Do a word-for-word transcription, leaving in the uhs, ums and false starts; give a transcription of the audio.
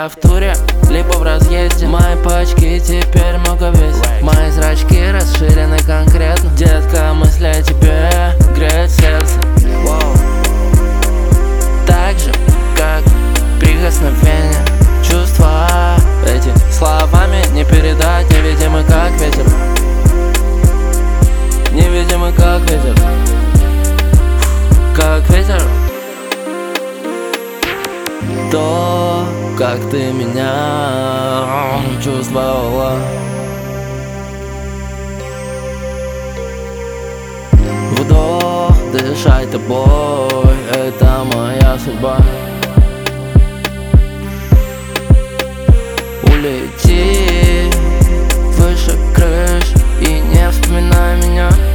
Я в туре, либо в разъезде. Мои пачки теперь много весят. Мои зрачки расширены конкретно. Детка, мысли о тебе греют сердце. Так же, как прикосновение. Чувства эти словами не передать. Невидимы как ветер. Невидимы как ветер. Как ветер. То, как ты меня чувствовала. Вдох, дышать тобой, это моя судьба. Улети выше крыш и не вспоминай меня.